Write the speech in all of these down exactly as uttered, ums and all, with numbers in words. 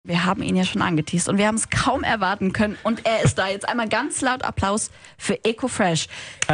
Wir haben ihn ja schon angeteast und wir haben es kaum erwarten können. Und er ist da. Jetzt einmal ganz laut Applaus für Ecofresh.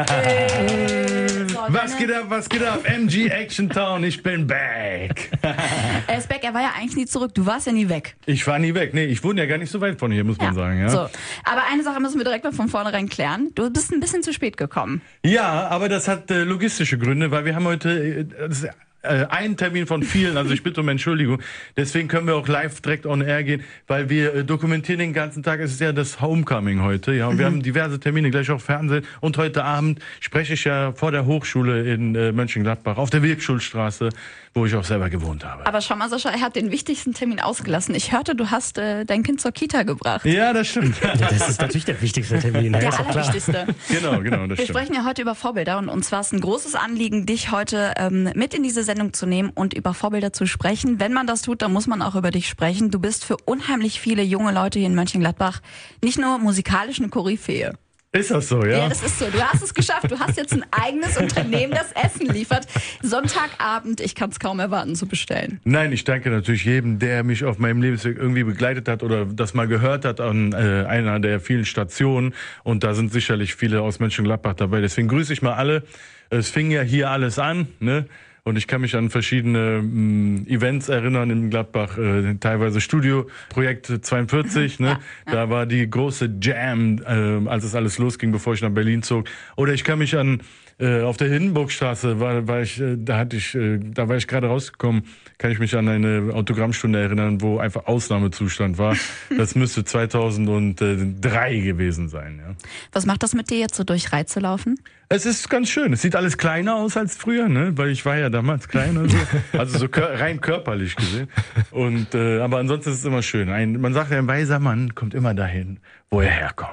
äh, so, was geht ab, was geht ab? M G Action Town, ich bin back. Er ist back, er war ja eigentlich nie zurück. Du warst ja nie weg. Ich war nie weg. Nee, ich wohne ja gar nicht so weit von hier, muss ja, man sagen. Ja. So. Aber eine Sache müssen wir direkt mal von vornherein klären. Du bist ein bisschen zu spät gekommen. Ja, aber das hat äh, logistische Gründe, weil wir haben heute... Äh, das, Ein Termin von vielen, also ich bitte um Entschuldigung. Deswegen können wir auch live direkt on air gehen, weil wir äh, dokumentieren den ganzen Tag. Es ist ja das Homecoming heute, ja. Und mhm. wir haben diverse Termine, gleich auch Fernsehen. Und heute Abend spreche ich ja vor der Hochschule in äh, Mönchengladbach auf der Wilkschulstraße, wo ich auch selber gewohnt habe. Aber schau mal, Sascha, er hat den wichtigsten Termin ausgelassen. Ich hörte, du hast äh, dein Kind zur Kita gebracht. Ja, das stimmt. Ja, das ist natürlich der wichtigste Termin. Der ist allerwichtigste. Genau, genau, das Wir stimmt. sprechen ja heute über Vorbilder und uns war es ein großes Anliegen, dich heute ähm, mit in diese Sendung zu nehmen und über Vorbilder zu sprechen. Wenn man das tut, dann muss man auch über dich sprechen. Du bist für unheimlich viele junge Leute hier in Mönchengladbach nicht nur musikalisch eine Koryphäe. Ist das so, ja? Ja, das ist so. Du hast es geschafft. Du hast jetzt ein eigenes Unternehmen, das Essen liefert. Sonntagabend, ich kann es kaum erwarten zu bestellen. Nein, ich danke natürlich jedem, der mich auf meinem Lebensweg irgendwie begleitet hat oder das mal gehört hat an äh, einer der vielen Stationen. Und da sind sicherlich viele aus Mönchengladbach dabei. Deswegen grüße ich mal alle. Es fing ja hier alles an, ne? Und ich kann mich an verschiedene mh, Events erinnern in Gladbach, äh, teilweise Studio-Projekt zweiundvierzig, ne? Ja, ja. Da war die große Jam, äh, als es alles losging, bevor ich nach Berlin zog. Oder ich kann mich an äh, auf der Hindenburgstraße, war, war ich, äh, da hatte ich, äh, da war ich gerade rausgekommen, kann ich mich an eine Autogrammstunde erinnern, wo einfach Ausnahmezustand war. Das müsste zweitausenddrei gewesen sein, ja. Was macht das mit dir jetzt, so durch Reiz zu laufen? Es ist ganz schön. Es sieht alles kleiner aus als früher, ne? Weil ich war ja damals klein und so. Also so kör- rein körperlich gesehen. Und äh, aber ansonsten ist es immer schön. Ein, man sagt ja, ein weiser Mann kommt immer dahin, wo er herkommt.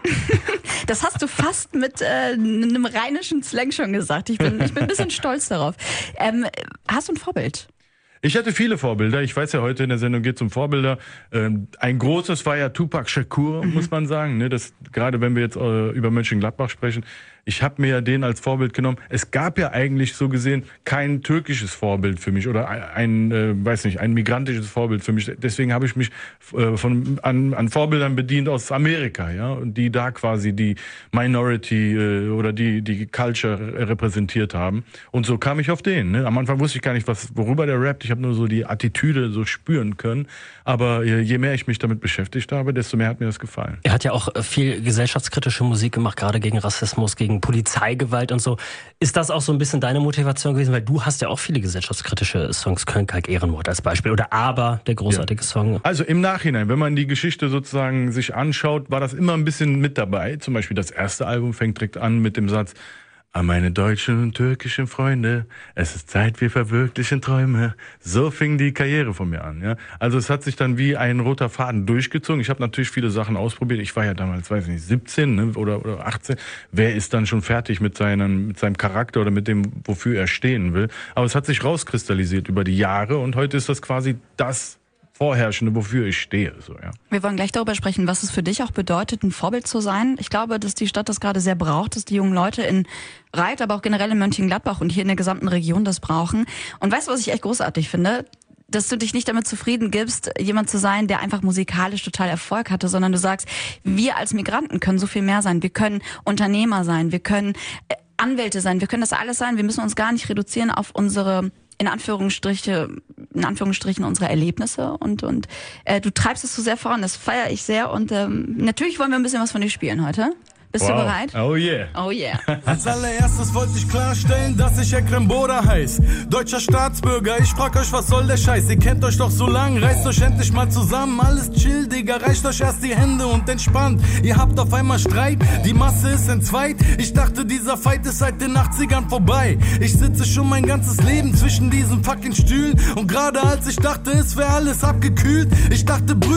Das hast du fast mit äh, einem rheinischen Slang schon gesagt. Ich bin, ich bin ein bisschen stolz darauf. Ähm, hast du ein Vorbild? Ich hatte viele Vorbilder. Ich weiß ja, heute in der Sendung geht es um Vorbilder. Ähm, ein großes war ja Tupac Shakur, mhm. muss man sagen. Ne? Das, gerade wenn wir jetzt äh, über Mönchengladbach sprechen. Ich habe mir ja den als Vorbild genommen. Es gab ja eigentlich so gesehen kein türkisches Vorbild für mich oder ein, äh, weiß nicht, ein migrantisches Vorbild für mich. Deswegen habe ich mich äh, von an, an Vorbildern bedient aus Amerika, ja, und die da quasi die Minority äh, oder die die Culture repräsentiert haben. Und so kam ich auf den. Ne? Am Anfang wusste ich gar nicht, was worüber der rappt. Ich habe nur so die Attitüde so spüren können. Aber äh, je mehr ich mich damit beschäftigt habe, desto mehr hat mir das gefallen. Er hat ja auch viel gesellschaftskritische Musik gemacht, gerade gegen Rassismus, gegen Polizeigewalt und so. Ist das auch so ein bisschen deine Motivation gewesen? Weil du hast ja auch viele gesellschaftskritische Songs, Köln-Kalk Ehrenwort als Beispiel. Oder Aber, der großartige ja. Song. Also im Nachhinein, wenn man die Geschichte sozusagen sich anschaut, war das immer ein bisschen mit dabei. Zum Beispiel das erste Album fängt direkt an mit dem Satz: An meine deutschen und türkischen Freunde, es ist Zeit, wir verwirklichen Träume. So fing die Karriere von mir an. Ja? Also es hat sich dann wie ein roter Faden durchgezogen. Ich habe natürlich viele Sachen ausprobiert. Ich war ja damals, weiß ich nicht, siebzehn, ne? oder, oder achtzehn. Wer ist dann schon fertig mit, seinen, mit seinem Charakter oder mit dem, wofür er stehen will? Aber es hat sich rauskristallisiert über die Jahre und heute ist das quasi das Vorherrschende, wofür ich stehe. So, ja. Wir wollen gleich darüber sprechen, was es für dich auch bedeutet, ein Vorbild zu sein. Ich glaube, dass die Stadt das gerade sehr braucht, dass die jungen Leute in Reit, aber auch generell in Mönchengladbach und hier in der gesamten Region das brauchen. Und weißt du, was ich echt großartig finde? Dass du dich nicht damit zufrieden gibst, jemand zu sein, der einfach musikalisch total Erfolg hatte, sondern du sagst, wir als Migranten können so viel mehr sein. Wir können Unternehmer sein, wir können äh, Anwälte sein, wir können das alles sein. Wir müssen uns gar nicht reduzieren auf unsere in Anführungsstriche, in Anführungsstrichen unsere Erlebnisse und und äh, du treibst es so sehr voran, das feiere ich sehr und ähm, natürlich wollen wir ein bisschen was von dir spielen heute. Bist wow. du bereit? Oh yeah. Oh yeah. Als allererstes wollte ich klarstellen, dass ich Ekrem Boda heiß. Deutscher Staatsbürger, ich frag euch, was soll der Scheiß? Ihr kennt euch doch so lang, reißt euch endlich mal zusammen. Alles chill, Digga, reicht euch erst die Hände und entspannt. Ihr habt auf einmal Streit, die Masse ist entzweit. Ich dachte, dieser Fight ist seit den achtzigern vorbei. Ich sitze schon mein ganzes Leben zwischen diesen fucking Stühlen. Und gerade als ich dachte, es wäre alles abgekühlt, ich dachte, Brü, da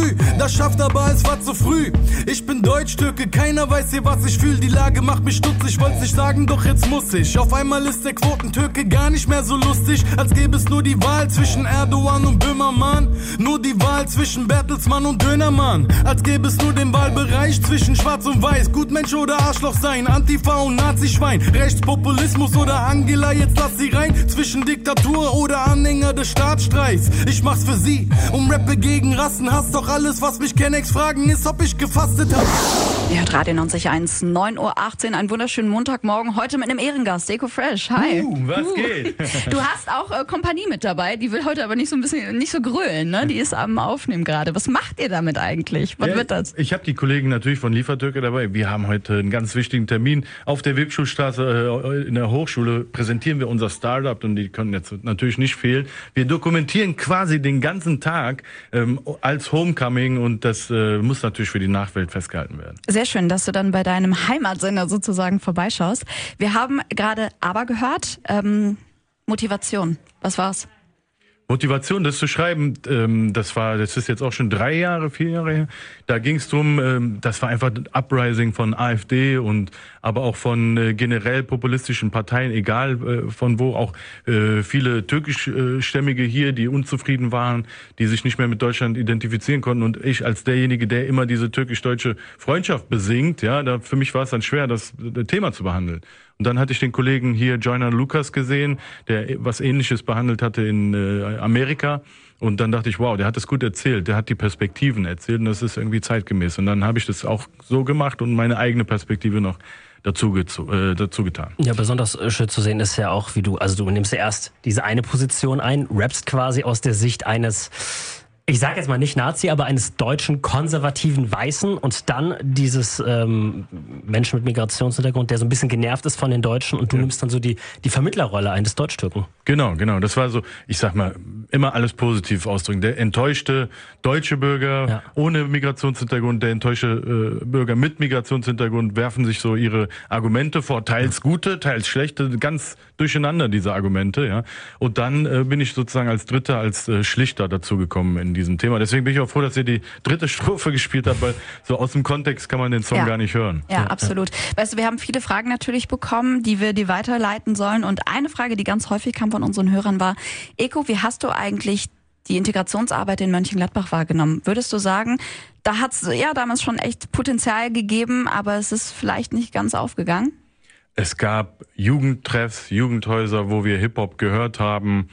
Bruderschaft, aber es war zu früh. Ich bin Deutsch-Türke, keiner weiß hier, was ich fühl. Die Lage macht mich stutzig, wollt's nicht sagen, doch jetzt muss ich. Auf einmal ist der Quotentürke gar nicht mehr so lustig, als gäbe es nur die Wahl zwischen Erdogan und Böhmermann. Nur die Wahl zwischen Bertelsmann und Dönermann. Als gäbe es nur den Wahlbereich zwischen Schwarz und Weiß. Gutmensch oder Arschloch sein, Antifa und Nazi-Schwein. Rechtspopulismus oder Angela, jetzt lass sie rein. Zwischen Diktatur oder Anhänger des Staatsstreichs. Ich mach's für sie und rappe gegen Rassenhass. Doch alles, was mich Kennex fragen, ist, ob ich gefastet hab. Ihr hört Radio neunzig Komma eins, neun Uhr achtzehn, einen wunderschönen Montagmorgen. Heute mit einem Ehrengast, Eko Fresh. Hi. Uh, was uh. geht? Du hast auch äh, Kompanie mit dabei. Die will heute aber nicht so ein bisschen, nicht so grölen, ne? Die ist am Aufnehmen gerade. Was macht ihr damit eigentlich? Was ja, wird das? Ich habe die Kollegen natürlich von Liefertürke dabei. Wir haben heute einen ganz wichtigen Termin. Auf der Webschulstraße äh, in der Hochschule präsentieren wir unser Startup und die können jetzt natürlich nicht fehlen. Wir dokumentieren quasi den ganzen Tag ähm, als Homecoming und das äh, muss natürlich für die Nachwelt festgehalten werden. Sehr schön, dass du dann bei deinem Heimatsender sozusagen vorbeischaust. Wir haben gerade aber gehört, ähm, Motivation. Was war's? Motivation, das zu schreiben, ähm, das war, das ist jetzt auch schon drei Jahre, vier Jahre her. Da ging es drum, ähm, das war einfach Uprising von AfD und aber auch von äh, generell populistischen Parteien, egal äh, von wo, auch äh, viele türkischstämmige hier, die unzufrieden waren, die sich nicht mehr mit Deutschland identifizieren konnten. Und ich als derjenige, der immer diese türkisch-deutsche Freundschaft besingt, ja, da für mich war es dann schwer, das, das Thema zu behandeln. Und dann hatte ich den Kollegen hier, Joyner Lucas, gesehen, der was Ähnliches behandelt hatte in äh, Amerika. Und dann dachte ich, wow, der hat das gut erzählt, der hat die Perspektiven erzählt und das ist irgendwie zeitgemäß. Und dann habe ich das auch so gemacht und meine eigene Perspektive noch dazu, äh, dazu getan. Ja, besonders schön zu sehen ist ja auch, wie du, also du nimmst ja erst diese eine Position ein, rappst quasi aus der Sicht eines, ich sage jetzt mal nicht Nazi, aber eines deutschen konservativen Weißen und dann dieses ähm, Menschen mit Migrationshintergrund, der so ein bisschen genervt ist von den Deutschen und du ja. nimmst dann so die die Vermittlerrolle ein des Deutschtürken. Genau, genau. Das war so, ich sag mal, immer alles positiv ausdrücken. Der enttäuschte deutsche Bürger ja. ohne Migrationshintergrund, der enttäuschte äh, Bürger mit Migrationshintergrund werfen sich so ihre Argumente vor, teils gute, teils schlechte, ganz durcheinander diese Argumente, ja. Und dann äh, bin ich sozusagen als Dritter, als äh, Schlichter dazu gekommen in diesem Thema. Deswegen bin ich auch froh, dass ihr die dritte Strophe gespielt habt, weil so aus dem Kontext kann man den Song ja. gar nicht hören. Ja, ja, absolut. Weißt du, wir haben viele Fragen natürlich bekommen, die wir dir weiterleiten sollen. Und eine Frage, die ganz häufig kam von unseren Hörern war, Eko, wie hast du eigentlich die Integrationsarbeit in Mönchengladbach wahrgenommen? Würdest du sagen, da hat es ja damals schon echt Potenzial gegeben, aber es ist vielleicht nicht ganz aufgegangen? Es gab Jugendtreffs, Jugendhäuser, wo wir Hip-Hop gehört haben.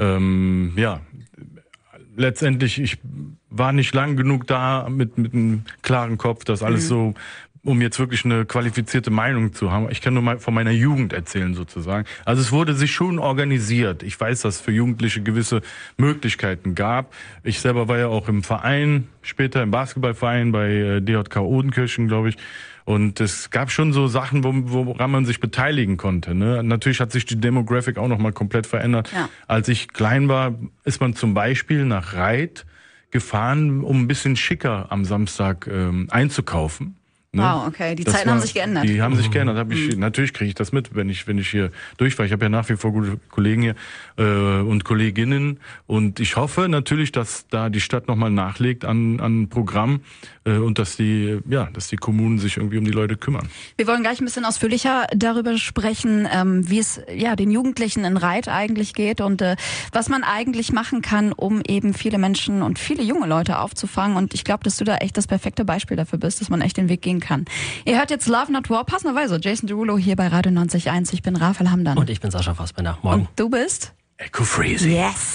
Ähm, ja, letztendlich, ich war nicht lang genug da mit, mit einem klaren Kopf, das alles mhm. so, um jetzt wirklich eine qualifizierte Meinung zu haben. Ich kann nur mal von meiner Jugend erzählen sozusagen. Also es wurde sich schon organisiert. Ich weiß, dass es für Jugendliche gewisse Möglichkeiten gab. Ich selber war ja auch im Verein, später im Basketballverein bei D J K Odenkirchen, glaube ich. Und es gab schon so Sachen, woran man sich beteiligen konnte. Ne? Natürlich hat sich die Demographic auch nochmal komplett verändert. Ja. Als ich klein war, ist man zum Beispiel nach Reit gefahren, um ein bisschen schicker am Samstag ähm, einzukaufen. Ne? Wow, okay. Die das Zeiten war, haben sich geändert. Die haben sich geändert. Hab ich, mhm. Natürlich kriege ich das mit, wenn ich wenn ich hier durchfahre. Ich habe ja nach wie vor gute Kollegen hier äh, und Kolleginnen. Und ich hoffe natürlich, dass da die Stadt nochmal nachlegt an an Programm äh, und dass die ja, dass die Kommunen sich irgendwie um die Leute kümmern. Wir wollen gleich ein bisschen ausführlicher darüber sprechen, ähm, wie es ja den Jugendlichen in Reit eigentlich geht und äh, was man eigentlich machen kann, um eben viele Menschen und viele junge Leute aufzufangen. Und ich glaube, dass du da echt das perfekte Beispiel dafür bist, dass man echt den Weg gehen kann. Ihr hört jetzt Love Not War, passenderweise Jason Derulo hier bei Radio neunzig Komma eins. Ich bin Raphael Hamdan. Und ich bin Sascha Fassbender. Morgen. Und du bist? Eko Freezy. Yes.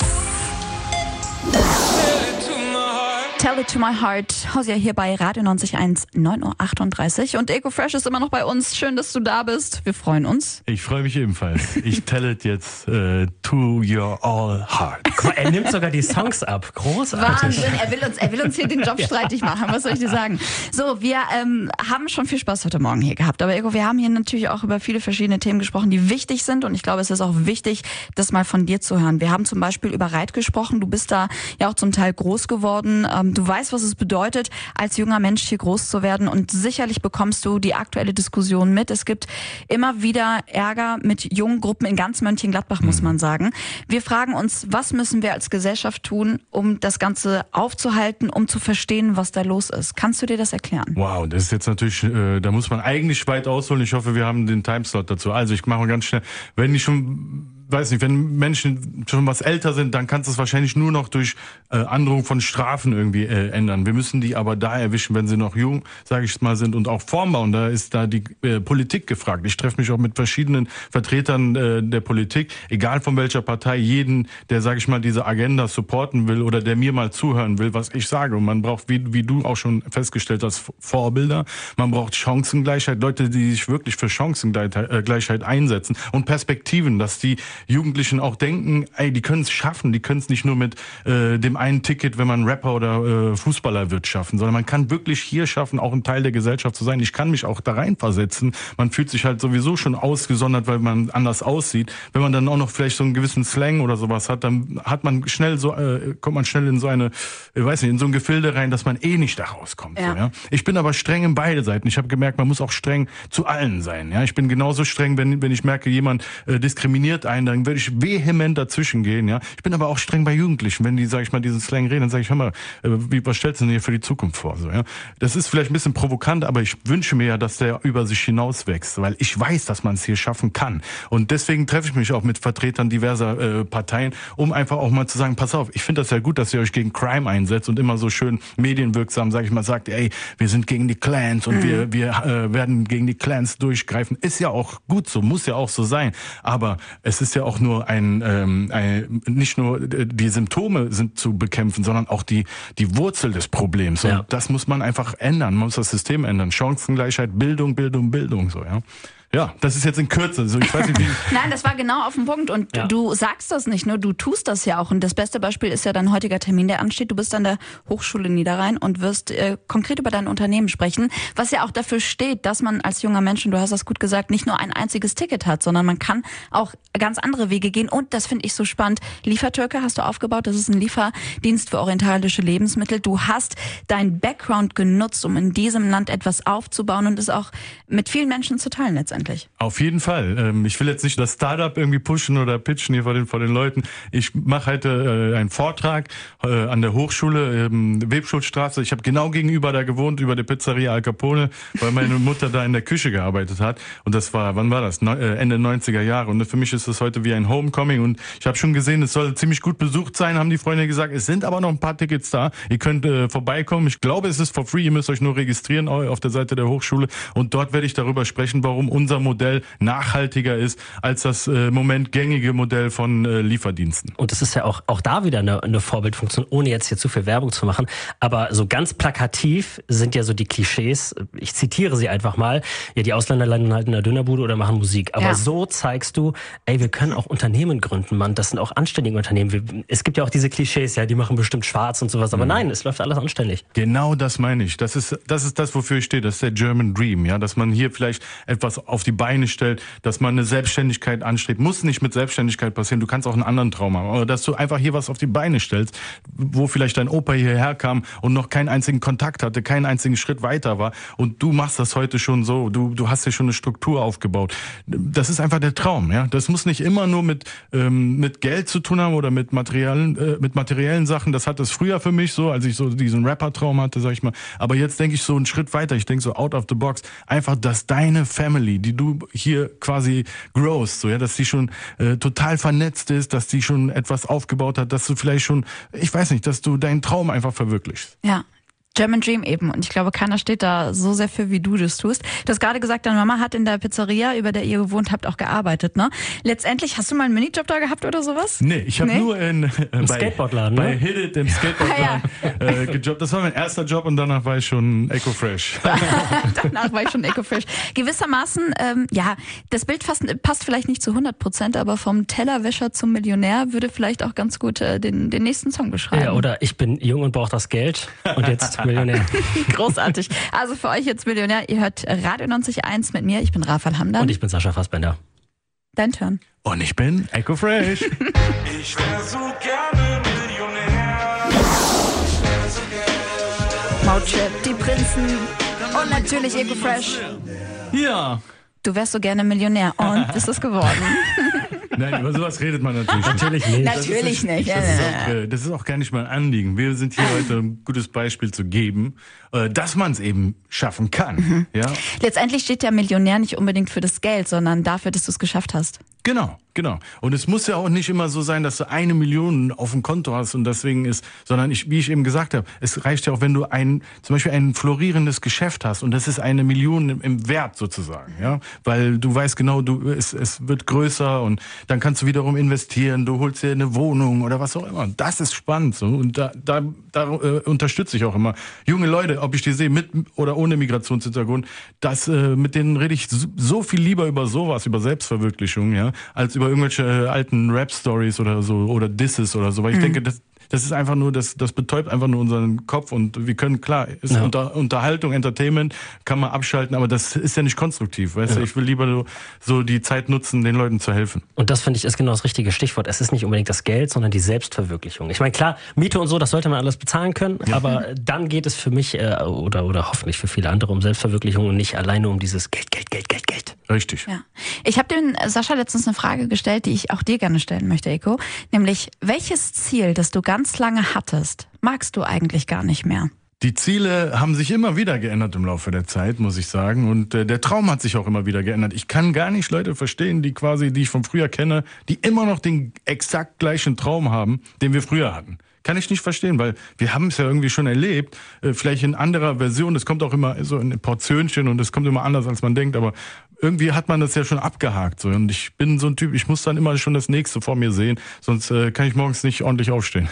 Tell It To My Heart. Hausia hier bei Radio neunzig Komma eins, neun Uhr achtunddreißig. Und Eko Fresh ist immer noch bei uns. Schön, dass du da bist. Wir freuen uns. Ich freue mich ebenfalls. Ich tell it jetzt uh, to your all heart. Er nimmt sogar die Songs ab. Großartig. Wahnsinn. Er will uns, er will uns hier den Job streitig machen. Was soll ich dir sagen? So, wir ähm, haben schon viel Spaß heute Morgen hier gehabt. Aber Eko, wir haben hier natürlich auch über viele verschiedene Themen gesprochen, die wichtig sind. Und ich glaube, es ist auch wichtig, das mal von dir zu hören. Wir haben zum Beispiel über Reit gesprochen. Du bist da ja auch zum Teil groß geworden. Ähm, Ähm, du weißt, was es bedeutet, als junger Mensch hier groß zu werden und sicherlich bekommst du die aktuelle Diskussion mit. Es gibt immer wieder Ärger mit jungen Gruppen in ganz Mönchengladbach, muss man sagen. Wir fragen uns, was müssen wir als Gesellschaft tun, um das Ganze aufzuhalten, um zu verstehen, was da los ist. Kannst du dir das erklären? Wow, das ist jetzt natürlich, äh, da muss man eigentlich weit ausholen. Ich hoffe, wir haben den Timeslot dazu. Also ich mache ganz schnell, wenn ich schon... weiß nicht, wenn Menschen schon was älter sind, dann kannst du es wahrscheinlich nur noch durch äh, Androhung von Strafen irgendwie äh, ändern. Wir müssen die aber da erwischen, wenn sie noch jung, sage ich mal, sind und auch formbauen. Da ist da die äh, Politik gefragt. Ich treffe mich auch mit verschiedenen Vertretern äh, der Politik, egal von welcher Partei, jeden, der, sage ich mal, diese Agenda supporten will oder der mir mal zuhören will, was ich sage. Und man braucht, wie, wie du auch schon festgestellt hast, Vorbilder. Man braucht Chancengleichheit, Leute, die sich wirklich für Chancengleichheit einsetzen und Perspektiven, dass die Jugendlichen auch denken, ey, die können es schaffen, die können es nicht nur mit äh, dem einen Ticket, wenn man Rapper oder äh, Fußballer wird, schaffen, sondern man kann wirklich hier schaffen, auch ein Teil der Gesellschaft zu sein. Ich kann mich auch da reinversetzen. Man fühlt sich halt sowieso schon ausgesondert, weil man anders aussieht. Wenn man dann auch noch vielleicht so einen gewissen Slang oder sowas hat, dann hat man schnell so, äh, kommt man schnell in so eine, ich weiß nicht, in so ein Gefilde rein, dass man eh nicht da rauskommt. Ja. So, ja? Ich bin aber streng in beide Seiten. Ich habe gemerkt, man muss auch streng zu allen sein. Ja, ich bin genauso streng, wenn wenn ich merke, jemand äh, diskriminiert einen, dann würde ich vehement dazwischen gehen, ja. Ich bin aber auch streng bei Jugendlichen, wenn die, sag ich mal, diesen Slang reden, dann sage ich, hör mal, wie, was stellst du denn hier für die Zukunft vor, so, ja. Das ist vielleicht ein bisschen provokant, aber ich wünsche mir ja, dass der über sich hinaus wächst, weil ich weiß, dass man es hier schaffen kann. Und deswegen treffe ich mich auch mit Vertretern diverser äh, Parteien, um einfach auch mal zu sagen, pass auf, ich finde das ja gut, dass ihr euch gegen Crime einsetzt und immer so schön medienwirksam, sag ich mal, sagt, ey, wir sind gegen die Clans und mhm. wir, wir äh, werden gegen die Clans durchgreifen. Ist ja auch gut so, muss ja auch so sein. Aber es ist ja auch nur ein, ähm, ein nicht nur die Symptome sind zu bekämpfen, sondern auch die die Wurzel des Problems. Und ja. das muss man einfach ändern. Man muss das System ändern. Chancengleichheit, Bildung, Bildung, Bildung, so, ja. Ja, das ist jetzt in Kürze. So, ich weiß nicht, wie Nein, das war genau auf den Punkt. Und ja. du sagst das nicht nur, du tust das ja auch. Und das beste Beispiel ist ja dein heutiger Termin, der ansteht. Du bist an der Hochschule Niederrhein und wirst äh, konkret über dein Unternehmen sprechen, was ja auch dafür steht, dass man als junger Mensch, und du hast das gut gesagt, nicht nur ein einziges Ticket hat, sondern man kann auch ganz andere Wege gehen. Und das finde ich so spannend. Liefertürke hast du aufgebaut. Das ist ein Lieferdienst für orientalische Lebensmittel. Du hast dein Background genutzt, um in diesem Land etwas aufzubauen und es auch mit vielen Menschen zu teilen letztendlich. Auf jeden Fall. Ich will jetzt nicht das Startup irgendwie pushen oder pitchen hier vor den, vor den Leuten. Ich mache heute einen Vortrag an der Hochschule, Webschuldstraße. Ich habe genau gegenüber da gewohnt, über der Pizzeria Al Capone, weil meine Mutter da in der Küche gearbeitet hat. Und das war, wann war das? Ende neunziger Jahre. Und für mich ist das heute wie ein Homecoming. Und ich habe schon gesehen, es soll ziemlich gut besucht sein, haben die Freunde gesagt. Es sind aber noch ein paar Tickets da. Ihr könnt äh, vorbeikommen. Ich glaube, es ist for free. Ihr müsst euch nur registrieren auf der Seite der Hochschule. Und dort werde ich darüber sprechen, warum unser Modell nachhaltiger ist als das äh, im Moment gängige Modell von äh, Lieferdiensten. Und das ist ja auch auch da wieder eine, eine Vorbildfunktion, ohne jetzt hier zu viel Werbung zu machen. Aber so ganz plakativ sind ja so die Klischees, ich zitiere sie einfach mal, ja, die Ausländer landen halt in der Dönerbude oder machen Musik. Aber ja. so zeigst du, ey, wir können auch Unternehmen gründen, Mann. Das sind auch anständige Unternehmen. Wir, es gibt ja auch diese Klischees, ja, die machen bestimmt schwarz und sowas. Aber mhm. nein, es läuft alles anständig. Genau das meine ich. Das ist das, ist das wofür ich stehe. Das ist der German Dream, ja, dass man hier vielleicht etwas auf die Beine stellt, dass man eine Selbstständigkeit anstrebt. Muss nicht mit Selbstständigkeit passieren, du kannst auch einen anderen Traum haben. Aber dass du einfach hier was auf die Beine stellst, wo vielleicht dein Opa hierher kam und noch keinen einzigen Kontakt hatte, keinen einzigen Schritt weiter war und du machst das heute schon so, du du hast hier schon eine Struktur aufgebaut. Das ist einfach der Traum, ja. Das muss nicht immer nur mit ähm, mit Geld zu tun haben oder mit materiellen äh, mit materiellen Sachen. Das hat es früher für mich so, als ich so diesen Rapper-Traum hatte, sag ich mal. Aber jetzt denke ich so einen Schritt weiter. Ich denke so out of the box. Einfach, dass deine Family, die du hier quasi growst, so, ja, dass die schon äh, total vernetzt ist, dass die schon etwas aufgebaut hat, dass du vielleicht schon, ich weiß nicht, dass du deinen Traum einfach verwirklichst. Ja. German Dream eben. Und ich glaube, keiner steht da so sehr für, wie du das tust. Du hast gerade gesagt, deine Mama hat in der Pizzeria, über der ihr gewohnt habt, auch gearbeitet, ne? Letztendlich, hast du mal einen Minijob da gehabt oder sowas? Nee, ich habe nee? nur in, äh, Im bei, Skateboardladen, bei ne? Hit It, im Skateboardladen ah, ja. äh, gejobbt. Das war mein erster Job und danach war ich schon Ecofresh. Danach war ich schon Ecofresh. Gewissermaßen, ähm, ja, das Bild fast, passt vielleicht nicht zu hundert Prozent, aber vom Tellerwäscher zum Millionär würde vielleicht auch ganz gut äh, den, den nächsten Song beschreiben. Ja, oder ich bin jung und brauche das Geld und jetzt Millionär. Großartig. Also für euch jetzt Millionär, ihr hört Radio neunzig Komma eins mit mir. Ich bin Raphael Hamdan. Und ich bin Sascha Fassbender. Dein Turn. Und ich bin Ecofresh. Ich wär so gerne Millionär. Ich wär so gerne Motrip, die Prinzen und natürlich Eko Fresh. Ja. Du wärst so gerne Millionär und bist es geworden. Nein, über sowas redet man natürlich nicht. Natürlich nicht. Natürlich nicht. Das ist, auch, äh, das ist auch gar nicht mein Anliegen. Wir sind hier heute, um ein gutes Beispiel zu geben, äh, dass man es eben schaffen kann. Mhm. Ja? Letztendlich steht der Millionär nicht unbedingt für das Geld, sondern dafür, dass du es geschafft hast. Genau, genau. Und es muss ja auch nicht immer so sein, dass du eine Million auf dem Konto hast und deswegen ist, sondern ich, wie ich eben gesagt habe, es reicht ja auch, wenn du ein, zum Beispiel ein florierendes Geschäft hast und das ist eine Million im, im Wert sozusagen, ja, weil du weißt genau, du, es, es wird größer und dann kannst du wiederum investieren, du holst dir eine Wohnung oder was auch immer. Das ist spannend so und da, da, da äh, unterstütze ich auch immer junge Leute, ob ich die sehe mit oder ohne Migrationshintergrund, das äh, mit denen rede ich so, so viel lieber über sowas, über Selbstverwirklichung, ja, als über irgendwelche alten Rap-Stories oder so oder Disses oder so, weil ich mhm. denke, das, das ist einfach nur, das, das betäubt einfach nur unseren Kopf und wir können, klar, ist ja. unter, Unterhaltung, Entertainment, kann man abschalten, aber das ist ja nicht konstruktiv, weißt ja. du, ich will lieber so, so die Zeit nutzen, den Leuten zu helfen. Und das finde ich ist genau das richtige Stichwort, es ist nicht unbedingt das Geld, sondern die Selbstverwirklichung. Ich meine, klar, Miete und so, das sollte man alles bezahlen können, ja. aber dann geht es für mich äh, oder, oder hoffentlich für viele andere um Selbstverwirklichung und nicht alleine um dieses Geld, Geld, Geld, Geld, Geld. Richtig. Ja. Ich habe dem Sascha letztens eine Frage gestellt, die ich auch dir gerne stellen möchte, Eko. Nämlich, welches Ziel, das du ganz lange hattest, magst du eigentlich gar nicht mehr? Die Ziele haben sich immer wieder geändert im Laufe der Zeit, muss ich sagen. Und äh, der Traum hat sich auch immer wieder geändert. Ich kann gar nicht Leute verstehen, die quasi, die ich von früher kenne, die immer noch den exakt gleichen Traum haben, den wir früher hatten. Kann ich nicht verstehen, weil wir haben es ja irgendwie schon erlebt, äh, vielleicht in anderer Version, das kommt auch immer so in Portionchen und es kommt immer anders, als man denkt, aber irgendwie hat man das ja schon abgehakt. So. Und ich bin so ein Typ, ich muss dann immer schon das Nächste vor mir sehen, sonst äh, kann ich morgens nicht ordentlich aufstehen.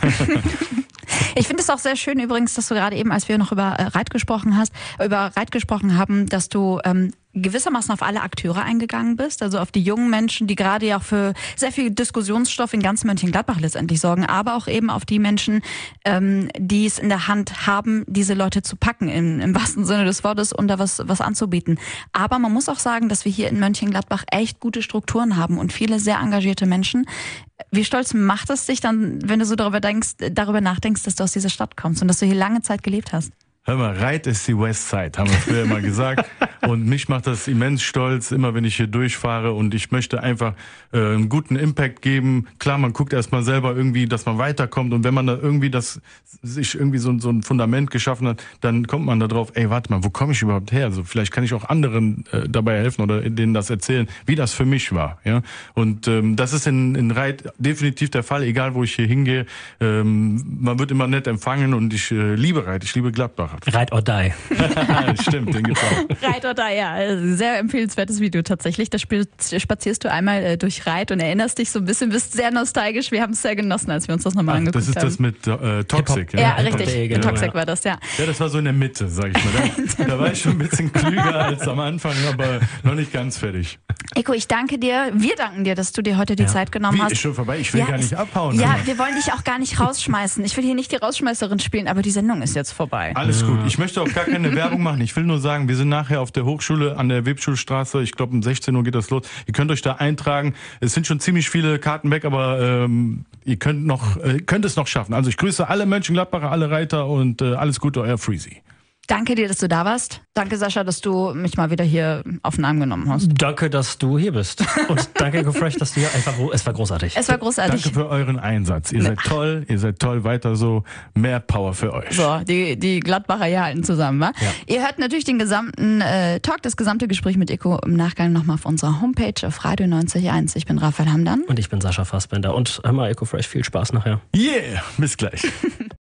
Ich finde es auch sehr schön übrigens, dass du gerade eben, als wir noch über äh, Reit gesprochen hast, über Reit gesprochen haben, dass du ähm, gewissermaßen auf alle Akteure eingegangen bist, also auf die jungen Menschen, die gerade ja auch für sehr viel Diskussionsstoff in ganz Mönchengladbach letztendlich sorgen, aber auch eben auf die Menschen, ähm, die es in der Hand haben, diese Leute zu packen, im, im wahrsten Sinne des Wortes, und da was, was anzubieten. Aber man muss auch sagen, dass wir hier in Mönchengladbach echt gute Strukturen haben und viele sehr engagierte Menschen. Wie stolz macht es dich dann, wenn du so darüber denkst, darüber nachdenkst, dass du aus dieser Stadt kommst und dass du hier lange Zeit gelebt hast? Hör mal, Reit ist die Westside, haben wir früher immer gesagt. Und mich macht das immens stolz, immer wenn ich hier durchfahre. Und ich möchte einfach äh, einen guten Impact geben. Klar, man guckt erstmal selber irgendwie, dass man weiterkommt. Und wenn man da irgendwie das sich irgendwie so, so ein Fundament geschaffen hat, dann kommt man da drauf, ey, warte mal, wo komme ich überhaupt her? Also vielleicht kann ich auch anderen äh, dabei helfen oder denen das erzählen, wie das für mich war. Ja. Und ähm, das ist in, in Reit definitiv der Fall, egal wo ich hier hingehe. Ähm, man wird immer nett empfangen und ich äh, liebe Reit, ich liebe Gladbach. Ride or die. Stimmt, den gibt's auch. Ride or die, ja. Sehr empfehlenswertes Video tatsächlich. Da spazierst du einmal äh, durch Reit und erinnerst dich so ein bisschen, bist sehr nostalgisch. Wir haben es sehr genossen, als wir uns das nochmal angeguckt haben. Das ist haben. das mit äh, Toxic. Ja, ja richtig. Genau, Toxic ja. war das, ja. Ja, das war so in der Mitte, sag ich mal. Da, da war ich schon ein bisschen klüger als am Anfang, aber noch nicht ganz fertig. Eko, ich danke dir. Wir danken dir, dass du dir heute die Ja. Zeit genommen Wie, hast. ist schon vorbei? Ich will Ja, gar nicht es- abhauen. Ja, aber. wir wollen dich auch gar nicht rausschmeißen. Ich will hier nicht die Rausschmeißerin spielen, aber die Sendung ist jetzt vorbei. Alles gut. Ich möchte auch gar keine Werbung machen. Ich will nur sagen, wir sind nachher auf der Hochschule an der Webschulstraße. Ich glaube, um sechzehn Uhr geht das los. Ihr könnt euch da eintragen. Es sind schon ziemlich viele Karten weg, aber ähm, ihr könnt noch, äh, könnt es noch schaffen. Also ich grüße alle Mönchengladbacher, alle Reiter und äh, alles Gute, euer Freezy. Danke dir, dass du da warst. Danke, Sascha, dass du mich mal wieder hier auf den Arm genommen hast. Danke, dass du hier bist. Und danke, Eko Fresh, dass du hier einfach, es war großartig. Es war großartig. Danke für euren Einsatz. Ihr seid toll, ihr seid toll, weiter so. Mehr Power für euch. So, die, die Gladbacher hier halten zusammen, wa? Ja. Ihr hört natürlich den gesamten äh, Talk, das gesamte Gespräch mit Eko im Nachgang nochmal auf unserer Homepage auf Radio neunzig Komma eins. Ich bin Raphael Hamdan. Und ich bin Sascha Fassbender. Und hör mal, Eko Fresh, viel Spaß nachher. Yeah, bis gleich.